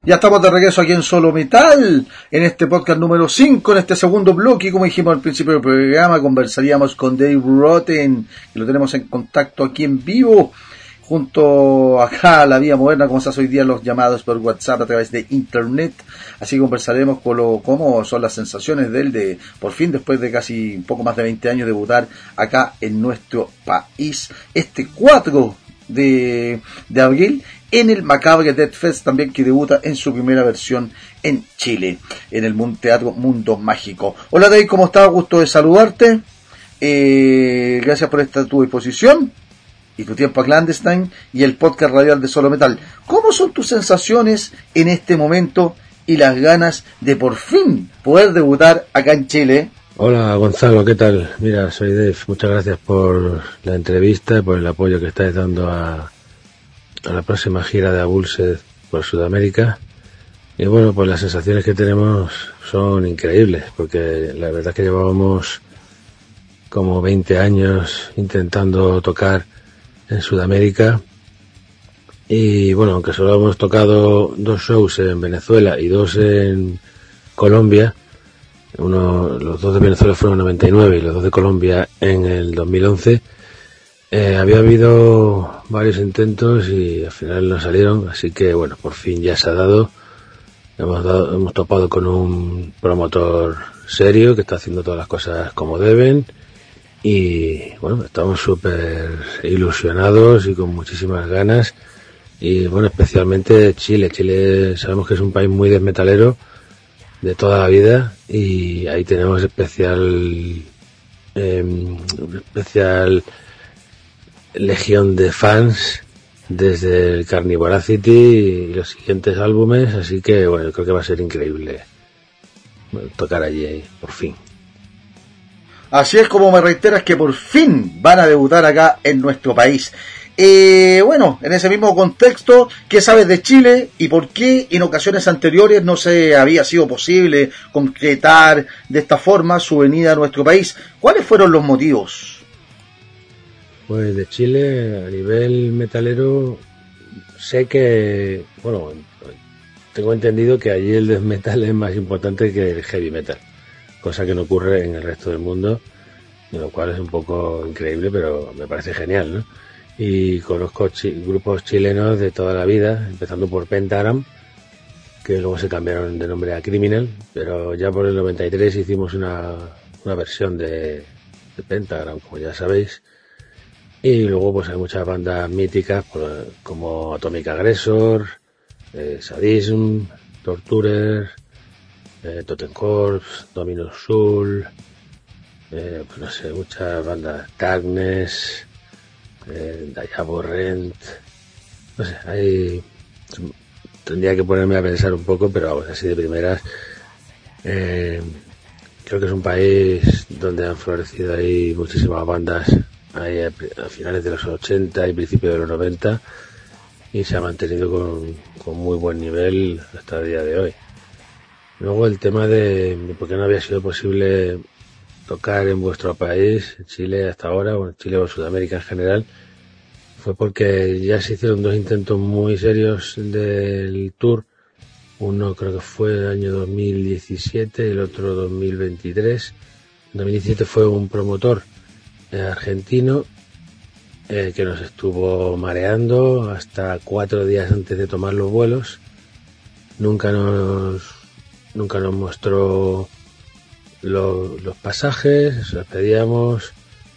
Ya estamos de regreso aquí en Solo Metal, en este podcast número 5, en este segundo bloque. Como dijimos al principio del programa, conversaríamos con Dave Rotten, que lo tenemos en contacto aquí en vivo, junto acá a la vía moderna, como se hace hoy día, los llamados por WhatsApp a través de Internet. Así que conversaremos con cómo son las sensaciones de él de, por fin, después de casi un poco más de 20 años, debutar acá en nuestro país, este 4 de abril, en el Macabre Death Fest, también, que debuta en su primera versión en Chile, en el Teatro Mundo Mágico. Hola Dave, ¿cómo estás? Gusto de saludarte. Gracias por estar a tu disposición y tu tiempo a Clandestine y el podcast radial de Solo Metal. ¿Cómo son tus sensaciones en este momento y las ganas de por fin poder debutar acá en Chile? Hola Gonzalo, ¿qué tal? Mira, soy Dave. Muchas gracias por la entrevista y por el apoyo que estáis dando a la próxima gira de Abulsed por Sudamérica. Y bueno, pues las sensaciones que tenemos son increíbles, porque la verdad es que llevábamos como 20 años intentando tocar en Sudamérica. Y bueno, aunque solo hemos tocado 2 shows en Venezuela y 2 en Colombia, los 2 de Venezuela fueron en 99 y los 2 de Colombia en el 2011, había habido varios intentos y al final no salieron, así que bueno, por fin ya se ha dado. Hemos topado con un promotor serio que está haciendo todas las cosas como deben y bueno, estamos súper ilusionados y con muchísimas ganas. Y bueno, especialmente Chile. Chile sabemos que es un país muy desmetalero de toda la vida y ahí tenemos especial legión de fans desde el Carnivoracity y los siguientes álbumes, así que bueno, creo que va a ser increíble tocar allí por fin. Así es, como me reiteras que por fin van a debutar acá en nuestro país. Bueno, en ese mismo contexto, ¿qué sabes de Chile y por qué en ocasiones anteriores no se había sido posible concretar de esta forma su venida a nuestro país? ¿Cuáles fueron los motivos? Pues de Chile, a nivel metalero, sé que, bueno, tengo entendido que allí el death metal es más importante que el heavy metal, cosa que no ocurre en el resto del mundo, de lo cual es un poco increíble, pero me parece genial, ¿no? Y conozco grupos chilenos de toda la vida, empezando por Pentagram, que luego se cambiaron de nombre a Criminal, pero ya por el 93 hicimos una versión de Pentagram, como ya sabéis. Y luego pues hay muchas bandas míticas como Atomic Aggressor, Sadism, Torturer, Totem Corps, Dominus Soul, pues no sé, muchas bandas, Darkness, Diaborrent, no sé, tendría que ponerme a pensar un poco, pero vamos, así de primeras, creo que es un país donde han florecido ahí muchísimas bandas ahí a finales de los 80 y principios de los 90 y se ha mantenido con muy buen nivel hasta el día de hoy. Luego el tema de por qué no había sido posible tocar en vuestro país, en Chile hasta ahora, o en Chile o en Sudamérica en general, fue porque ya se hicieron 2 intentos muy serios del tour. Uno creo que fue el año 2017 y el otro 2023. En 2017 fue un promotor argentino que nos estuvo mareando hasta 4 días antes de tomar los vuelos. Nunca nos mostró los pasajes, se los pedíamos,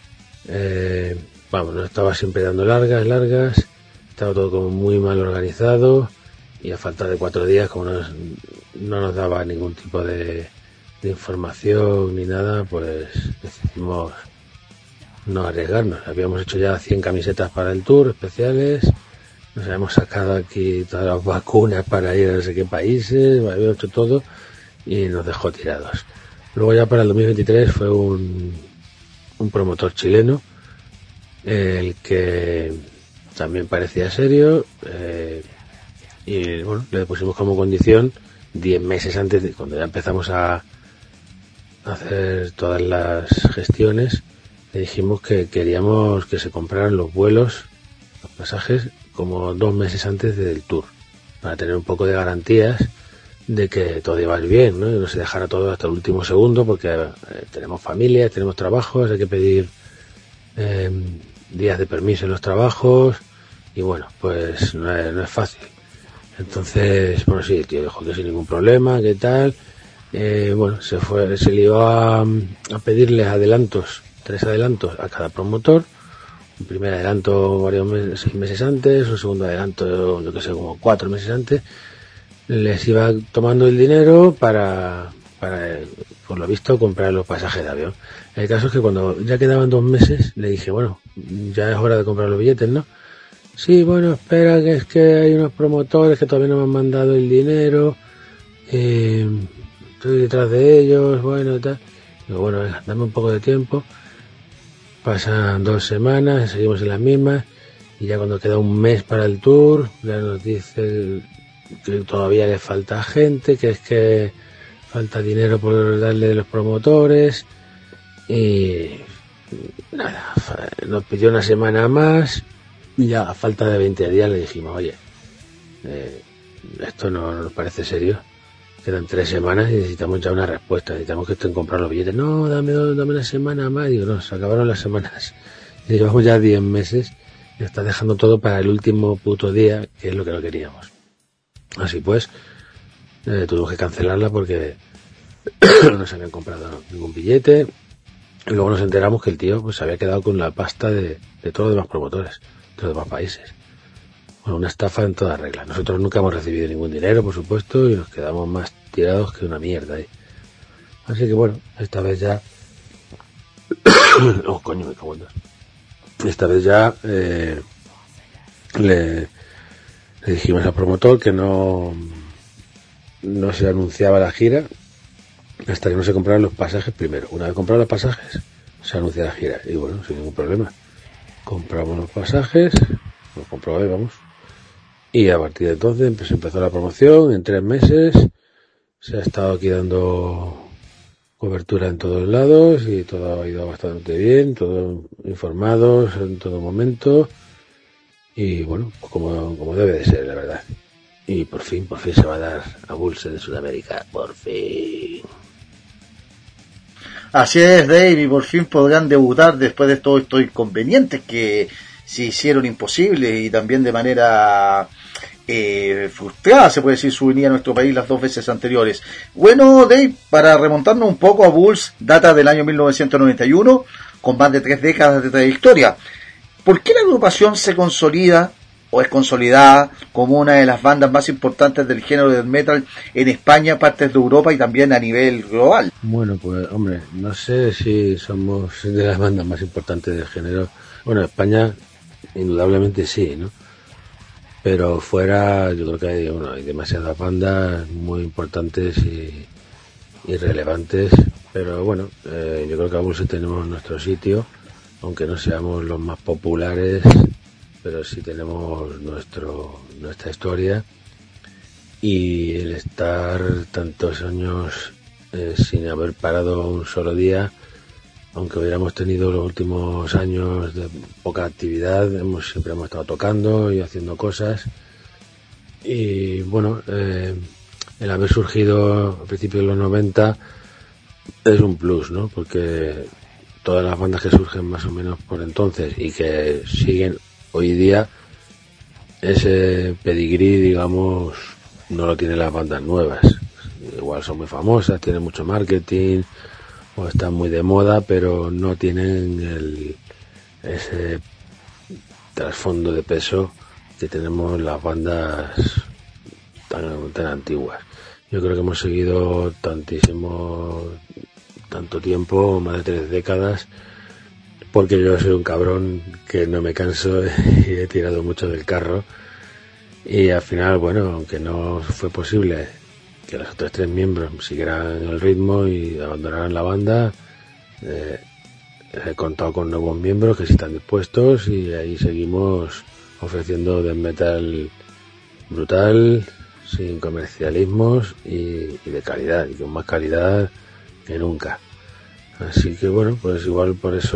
nos estaba siempre dando largas, estaba todo como muy mal organizado y a falta de 4 días, como no nos daba ningún tipo de información ni nada, pues decidimos no arriesgarnos. Habíamos hecho ya 100 camisetas para el tour especiales, nos habíamos sacado aquí todas las vacunas para ir a no sé qué países, habíamos hecho todo y nos dejó tirados. Luego ya para el 2023 fue un promotor chileno, el que también parecía serio, y bueno, le pusimos como condición 10 meses antes de cuando ya empezamos a hacer todas las gestiones. Le dijimos que queríamos que se compraran los vuelos, los pasajes, como 2 meses antes del tour. para tener un poco de garantías de que todo iba a ir bien, ¿no? Y no se dejara todo hasta el último segundo, porque tenemos familia, tenemos trabajos, hay que pedir días de permiso en los trabajos, y bueno, pues no es fácil. Entonces, bueno, sí, el tío dijo que sin ningún problema, ¿qué tal? Bueno, se lió a pedirles adelantos, 3 adelantos a cada promotor. Un primer adelanto 6 meses antes, un segundo adelanto, yo que sé, como 4 meses antes. Les iba tomando el dinero para por lo visto, comprar los pasajes de avión. El caso es que cuando ya quedaban 2 meses, le dije, bueno, ya es hora de comprar los billetes, ¿no? Sí, bueno, espera, que es que hay unos promotores que todavía no me han mandado el dinero. Estoy detrás de ellos, bueno, tal. Digo, bueno, venga, dame un poco de tiempo. Pasan 2 semanas, seguimos en las mismas, y ya cuando queda un mes para el tour, ya nos dice que todavía le falta gente, que es que falta dinero por darle de los promotores, y nada, nos pidió una semana más, y ya a falta de 20 días le dijimos, oye, esto no nos parece serio. Quedan 3 semanas y necesitamos ya una respuesta. Necesitamos que estén comprando los billetes. No, dame una semana más. Digo, no, se acabaron las semanas. Y llevamos ya 10 meses y está dejando todo para el último puto día, que es lo que no queríamos. Así pues, tuvimos que cancelarla porque no se habían comprado ningún billete. Y luego nos enteramos que el tío pues se había quedado con la pasta de todos los demás promotores, de los demás países. Bueno, una estafa en toda regla. Nosotros nunca hemos recibido ningún dinero, por supuesto, y nos quedamos más tirados que una mierda ahí. Así que bueno, esta vez ya... oh, coño, me cago en Dios. Esta vez ya le dijimos al promotor que no se anunciaba la gira hasta que no se compraran los pasajes primero. Una vez comprados los pasajes, se anuncia la gira. Y bueno, sin ningún problema. Compramos los pasajes, los comprobé, vamos. Y a partir de entonces empezó la promoción. En 3 meses se ha estado aquí dando cobertura en todos lados y todo ha ido bastante bien, todos informados en todo momento, y bueno, pues como debe de ser, la verdad. Y por fin se va a dar a Bulls de Sudamérica, por fin. Así es, Dave, y por fin podrán debutar después de todos estos inconvenientes que se hicieron imposibles, y también de manera frustrada, se puede decir, su venida a nuestro país las 2 veces anteriores. Bueno, Dave, para remontarnos un poco a Bulls, data del año 1991, con más de 3 décadas de trayectoria. ¿Por qué la agrupación se consolida o es consolidada como una de las bandas más importantes del género del metal en España, partes de Europa y también a nivel global? Bueno, pues hombre, no sé si somos de las bandas más importantes del género. Bueno, España indudablemente sí, ¿no? Pero fuera yo creo que hay demasiadas bandas muy importantes y relevantes, pero bueno, yo creo que aún sí tenemos nuestro sitio, aunque no seamos los más populares, pero sí tenemos nuestra historia, y el estar tantos años sin haber parado un solo día, aunque hubiéramos tenido los últimos años de poca actividad, siempre hemos estado tocando y haciendo cosas. Y bueno, el haber surgido a principios de los 90 es un plus, ¿no? Porque todas las bandas que surgen más o menos por entonces y que siguen hoy día, ese pedigrí, digamos, no lo tienen las bandas nuevas. Igual son muy famosas, tienen mucho marketing o están muy de moda, pero no tienen ese trasfondo de peso que tenemos las bandas tan antiguas. Yo creo que hemos seguido tanto tiempo, más de 3 décadas, porque yo soy un cabrón que no me canso y he tirado mucho del carro, y al final, bueno, aunque no fue posible que los otros 3 miembros siguieran el ritmo y abandonaran la banda, he contado con nuevos miembros que sí están dispuestos, y ahí seguimos ofreciendo death metal brutal, sin comercialismos y de calidad, y con más calidad que nunca. Así que bueno, pues igual por esa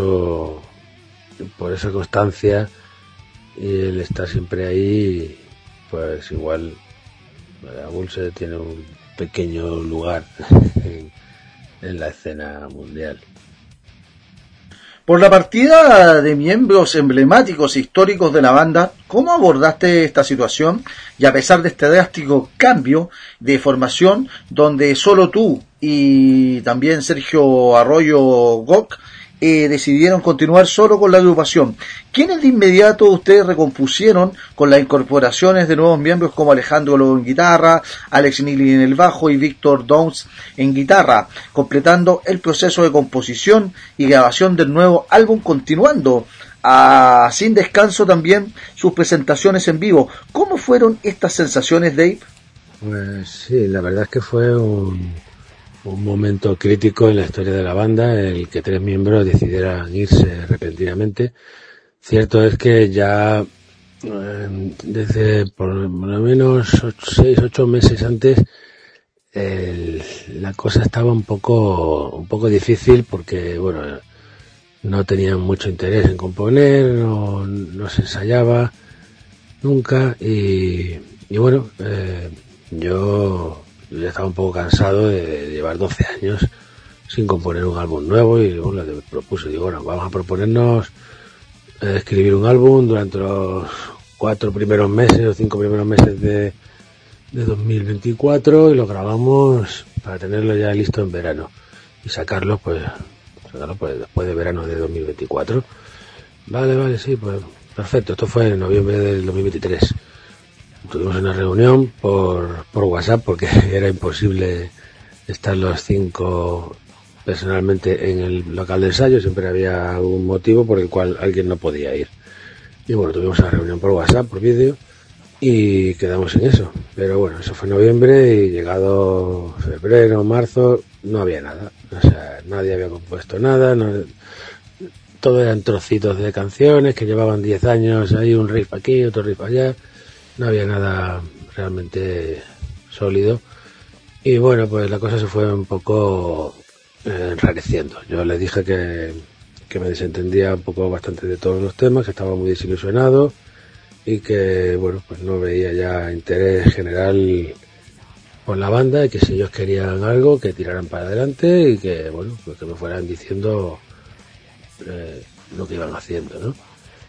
constancia y el estar siempre ahí, pues igual Abulse tiene un pequeño lugar en la escena mundial. Por la partida de miembros emblemáticos e históricos de la banda, ¿cómo abordaste esta situación? Y a pesar de este drástico cambio de formación, donde solo tú y también Sergio Arroyo Gok decidieron continuar solo con la agrupación, ¿quiénes de inmediato ustedes recompusieron con las incorporaciones de nuevos miembros como Alejandro Lobo en guitarra, Alex Neely en el bajo y Víctor Downs en guitarra, completando el proceso de composición y grabación del nuevo álbum, continuando sin descanso también sus presentaciones en vivo? ¿Cómo fueron estas sensaciones, Dave? Pues sí, la verdad es que fue un momento crítico en la historia de la banda, el que 3 miembros decidieran irse repentinamente. Cierto es que ya desde por lo menos 6-8 meses antes la cosa estaba un poco difícil, porque bueno, no tenían mucho interés en componer, no se ensayaba nunca, y bueno, yo ya estaba un poco cansado de llevar 12 años sin componer un álbum nuevo, y bueno, le propuse, digo, bueno, vamos a proponernos escribir un álbum durante los 4 primeros meses o 5 primeros meses de 2024, y lo grabamos para tenerlo ya listo en verano y sacarlo pues después de verano de 2024. Vale, sí, pues perfecto. Esto fue en noviembre del 2023. Tuvimos una reunión por WhatsApp, porque era imposible estar los 5 personalmente en el local de ensayo. Siempre había algún motivo por el cual alguien no podía ir. Y bueno, tuvimos una reunión por WhatsApp, por vídeo, y quedamos en eso. Pero bueno, eso fue en noviembre, y llegado febrero, marzo, no había nada. O sea, nadie había compuesto nada, todo eran trocitos de canciones que llevaban 10 años, ahí un riff aquí, otro riff allá. No había nada realmente sólido, y bueno, pues la cosa se fue un poco enrareciendo. Yo le dije que me desentendía un poco bastante de todos los temas, que estaba muy desilusionado y que bueno, pues no veía ya interés general por la banda, y que si ellos querían algo, que tiraran para adelante, y que bueno, pues que me fueran diciendo lo que iban haciendo, ¿no?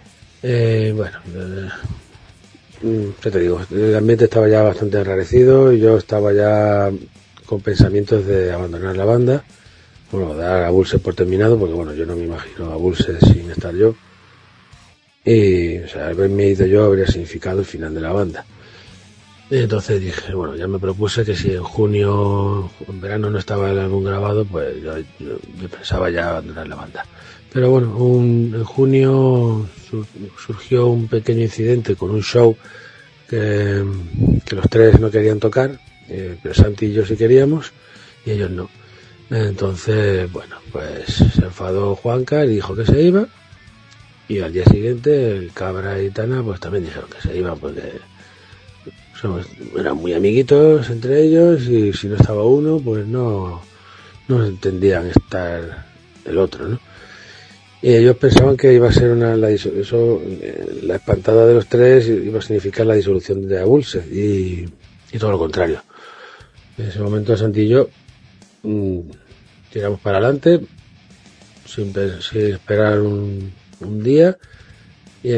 ¿Qué te digo? El ambiente estaba ya bastante enrarecido, y yo estaba ya con pensamientos de abandonar la banda, bueno, dar a Abulse por terminado, porque bueno, yo no me imagino a Abulse sin estar yo, y o sea, haberme ido yo habría significado el final de la banda. Y entonces dije, bueno, ya me propuse que si en junio, en verano, no estaba el álbum grabado, pues yo pensaba ya abandonar la banda. Pero bueno, en junio surgió un pequeño incidente con un show que los 3 no querían tocar, pero Santi y yo sí queríamos, y ellos no. Entonces, bueno, pues se enfadó Juanca y dijo que se iba, y al día siguiente el Cabra y Tana pues también dijeron que se iban, porque eran muy amiguitos entre ellos, y si no estaba uno, pues no entendían estar el otro, ¿no? Y ellos pensaban que iba a ser la espantada de los 3 iba a significar la disolución de Abulse, y todo lo contrario. En ese momento Santi y yo tiramos para adelante sin esperar un día, y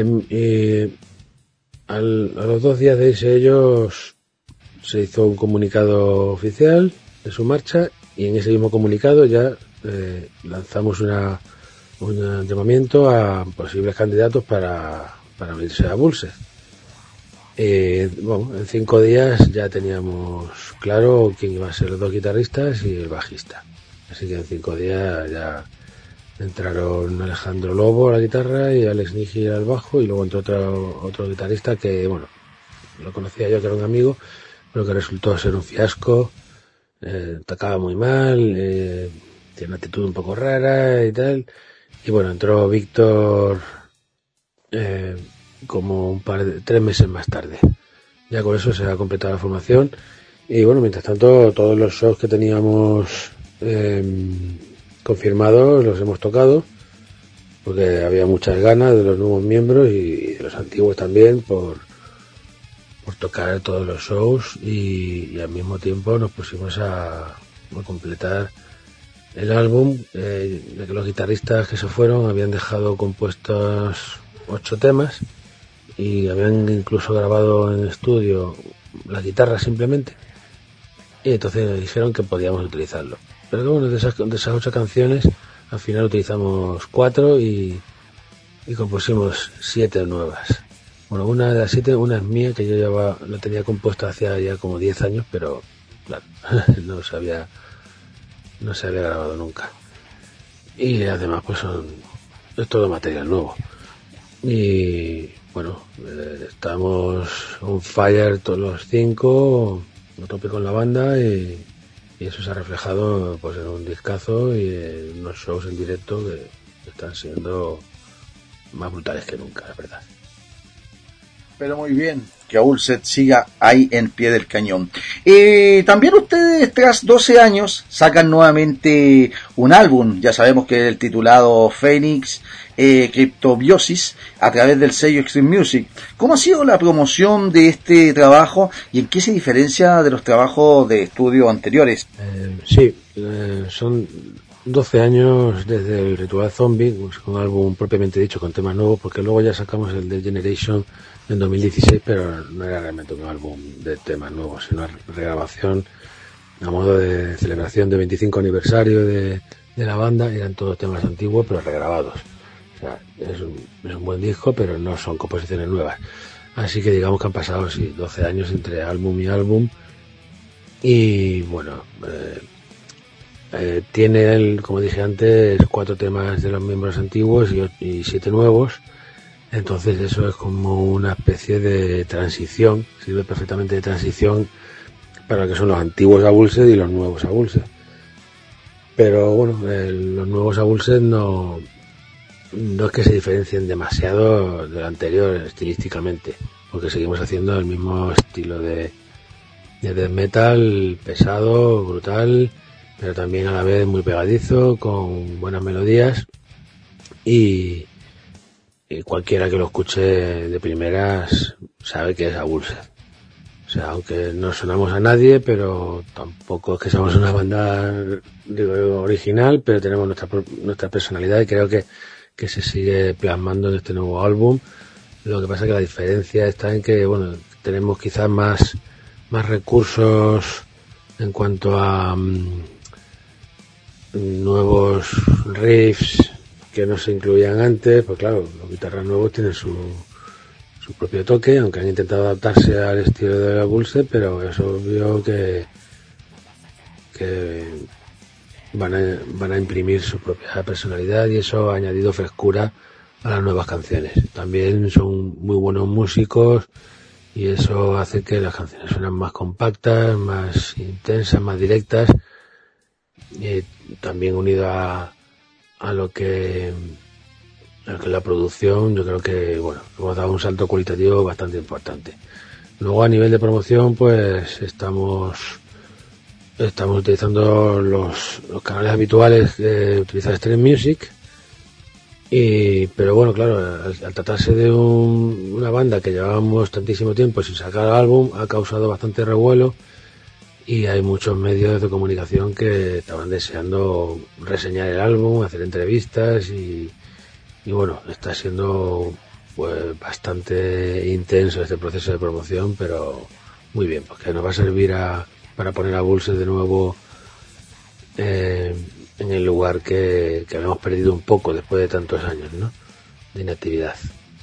a los 2 días de irse ellos se hizo un comunicado oficial de su marcha, y en ese mismo comunicado ya lanzamos un llamamiento a posibles candidatos para unirse a Abulse. Bueno, en 5 días ya teníamos claro quién iba a ser los 2 guitarristas y el bajista. Así que en 5 días ya entraron Alejandro Lobo a la guitarra y Alex Nigi al bajo, y luego entró otro guitarrista que, bueno, lo conocía yo, que era un amigo, pero que resultó ser un fiasco. Tocaba muy mal, tiene una actitud un poco rara y tal. Y bueno, entró Víctor como 3 meses más tarde. Ya con eso se ha completado la formación. Y bueno, mientras tanto, todos los shows que teníamos confirmados los hemos tocado, porque había muchas ganas de los nuevos miembros y de los antiguos también, por por tocar todos los shows y al mismo tiempo nos pusimos a completar el álbum, de que los guitarristas que se fueron habían dejado compuestos 8 temas y habían incluso grabado en estudio las guitarras simplemente, y entonces dijeron que podíamos utilizarlo. Pero que bueno, de esas 8 canciones al final utilizamos 4 y compusimos 7 nuevas. Bueno, una de las 7, una es mía, que yo la tenía compuesta hacía ya como 10 años, pero claro, no se había grabado nunca. Y además pues es todo material nuevo. Y bueno, estamos on fire todos los 5, a tope con la banda, y eso se ha reflejado pues en un discazo y en unos shows en directo que están siendo más brutales que nunca, la verdad. Pero muy bien, que Abulset siga ahí en pie del cañón. También ustedes, tras 12 años, sacan nuevamente un álbum. Ya sabemos que es el titulado Phoenix Cryptobiosis, a través del sello Extreme Music. ¿Cómo ha sido la promoción de este trabajo y en qué se diferencia de los trabajos de estudio anteriores? Son 12 años desde el Ritual Zombie, pues, con un álbum propiamente dicho, con temas nuevos, porque luego ya sacamos el de Generation en 2016, pero no era realmente un álbum de temas nuevos, sino una regrabación a modo de celebración de 25 aniversario de la banda. Eran todos temas antiguos pero regrabados. O sea, es un buen disco, pero no son composiciones nuevas. Así que digamos que han pasado 12 años entre álbum y álbum. Y bueno, tiene, como dije antes, 4 temas de los miembros antiguos y 7 nuevos. Entonces eso es como una especie de transición, sirve perfectamente de transición para lo que son los antiguos Abulset y los nuevos Abulset. Pero bueno, los nuevos Abulset no es que se diferencien demasiado del anterior estilísticamente, porque seguimos haciendo el mismo estilo de death metal, pesado, brutal, pero también a la vez muy pegadizo, con buenas melodías, y cualquiera que lo escuche de primeras sabe que es Abulset. O sea, aunque no sonamos a nadie, pero tampoco es que seamos una banda, original, pero tenemos nuestra personalidad, y creo que se sigue plasmando en este nuevo álbum. Lo que pasa es que la diferencia está en que, bueno, tenemos quizás más recursos en cuanto a nuevos riffs que no se incluían antes. Pues claro, los guitarras nuevos tienen su propio toque, aunque han intentado adaptarse al estilo de la Abulset, pero es obvio que van a imprimir su propia personalidad, y eso ha añadido frescura a las nuevas canciones. También son muy buenos músicos, y eso hace que las canciones suenan más compactas, más intensas, más directas, y también unido a lo que la producción, yo creo que bueno, hemos dado un salto cualitativo bastante importante. Luego, a nivel de promoción, pues estamos utilizando los canales habituales que utiliza Extreme Music, pero bueno, claro, al tratarse de una banda que llevábamos tantísimo tiempo sin sacar álbum, ha causado bastante revuelo, y hay muchos medios de comunicación que estaban deseando reseñar el álbum, hacer entrevistas, y bueno, está siendo pues bastante intenso este proceso de promoción, pero muy bien, porque nos va a servir para poner a Abulset de nuevo en el lugar que habíamos perdido un poco después de tantos años, ¿no?, de inactividad.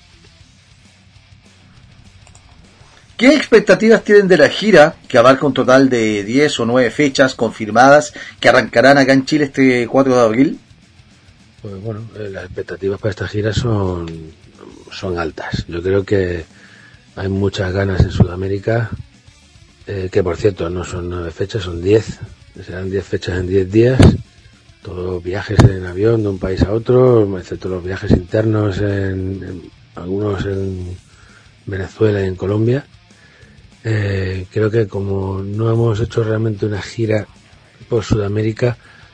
¿Qué expectativas tienen de la gira, que abarca un total de 10 o 9 fechas confirmadas, que arrancarán acá en Chile este 4 de abril? Pues bueno, las expectativas para esta gira son altas. Yo creo que hay muchas ganas en Sudamérica, que por cierto no son 9 fechas, son 10. Serán 10 fechas en 10 días, todos viajes en avión de un país a otro, excepto los viajes internos, algunos en Venezuela y en Colombia. Creo que como no hemos hecho realmente una gira por Sudamérica,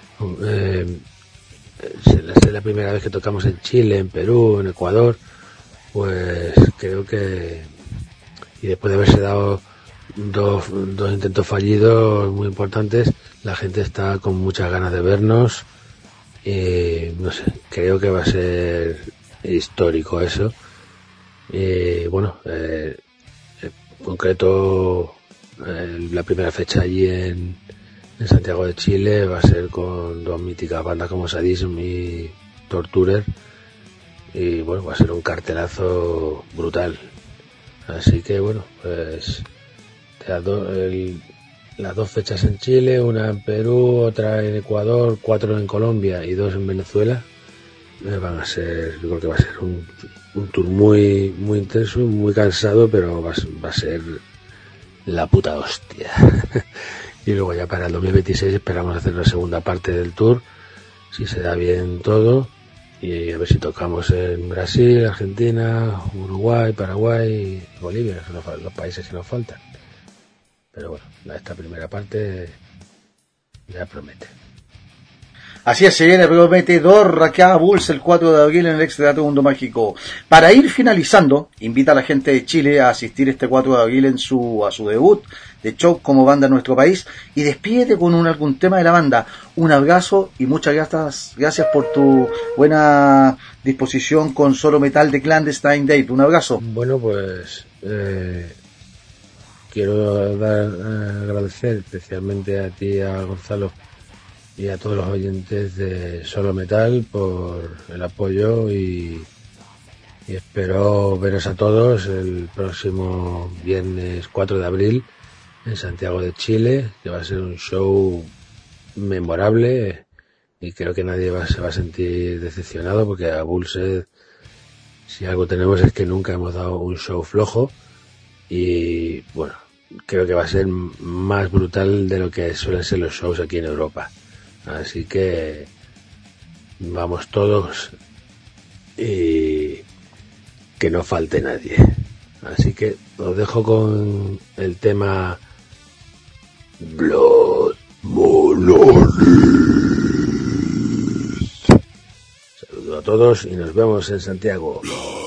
es la primera vez que tocamos en Chile, en Perú, en Ecuador, pues creo que y después de haberse dado dos intentos fallidos muy importantes, la gente está con muchas ganas de vernos y no sé, creo que va a ser histórico eso. Bueno, en concreto la primera fecha allí en Santiago de Chile va a ser con dos míticas bandas como Sadism y Torturer, y bueno, va a ser un cartelazo brutal. Así que bueno, pues las dos fechas en Chile, una en Perú, otra en Ecuador, 4 en Colombia y 2 en Venezuela, van a ser, yo creo que va a ser un tour muy muy intenso, muy cansado, pero va a ser la puta hostia. Y luego ya para el 2026 esperamos hacer la segunda parte del tour, si se da bien todo, y a ver si tocamos en Brasil, Argentina, Uruguay, Paraguay y Bolivia, que son los países que nos faltan. Pero bueno, esta primera parte ya promete. Así es, se viene prometedor acá a Bulls el 4 de abril en el Ex Teatro Mundo Mágico. Para ir finalizando, invita a la gente de Chile a asistir este 4 de abril a su debut de show como banda en nuestro país, y despídete con algún tema de la banda. Un abrazo y muchas gracias por tu buena disposición con Solo Metal de Clandestine Date. Un abrazo. Bueno, pues quiero agradecer especialmente a ti, a Gonzalo, y a todos los oyentes de Solo Metal por el apoyo, y espero veros a todos el próximo viernes 4 de abril en Santiago de Chile, que va a ser un show memorable, y creo que nadie se va a sentir decepcionado, porque a Bullseye, si algo tenemos, es que nunca hemos dado un show flojo, y bueno, creo que va a ser más brutal de lo que suelen ser los shows aquí en Europa. Así que vamos todos y que no falte nadie. Así que os dejo con el tema Blood Monolith. Saludos a todos y nos vemos en Santiago.